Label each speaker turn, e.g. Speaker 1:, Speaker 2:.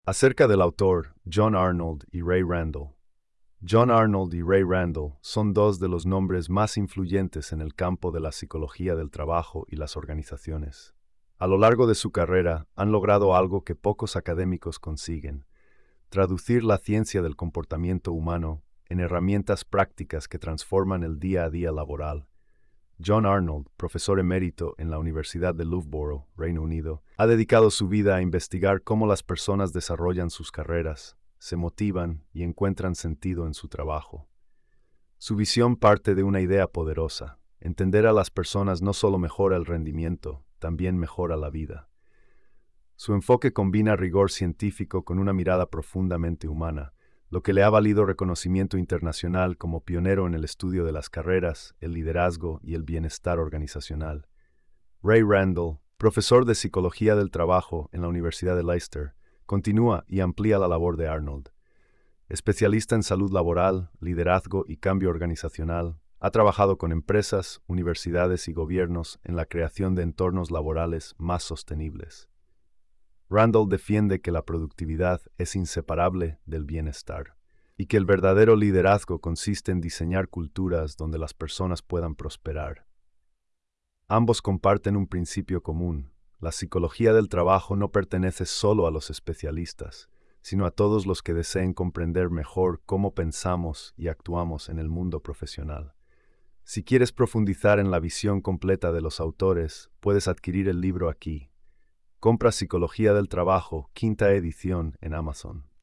Speaker 1: Acerca del autor, John Arnold y Ray Randall. John Arnold y Ray Randall son dos de los nombres más influyentes en el campo de la psicología del trabajo y las organizaciones. A lo largo de su carrera, han logrado algo que pocos académicos consiguen: traducir la ciencia del comportamiento humano en herramientas prácticas que transforman el día a día laboral. John Arnold, profesor emérito en la Universidad de Loughborough, Reino Unido, ha dedicado su vida a investigar cómo las personas desarrollan sus carreras, se motivan y encuentran sentido en su trabajo. Su visión parte de una idea poderosa: entender a las personas no solo mejora el rendimiento, también mejora la vida. Su enfoque combina rigor científico con una mirada profundamente humana, lo que le ha valido reconocimiento internacional como pionero en el estudio de las carreras, el liderazgo y el bienestar organizacional. Ray Randall, profesor de Psicología del Trabajo en la Universidad de Leicester, continúa y amplía la labor de Arnold. Especialista en salud laboral, liderazgo y cambio organizacional, ha trabajado con empresas, universidades y gobiernos en la creación de entornos laborales más sostenibles. Randall defiende que la productividad es inseparable del bienestar y que el verdadero liderazgo consiste en diseñar culturas donde las personas puedan prosperar. Ambos comparten un principio común: la psicología del trabajo no pertenece solo a los especialistas, sino a todos los que deseen comprender mejor cómo pensamos y actuamos en el mundo profesional. Si quieres profundizar en la visión completa de los autores, puedes adquirir el libro aquí. Compra Psicología del Trabajo, quinta edición, en Amazon.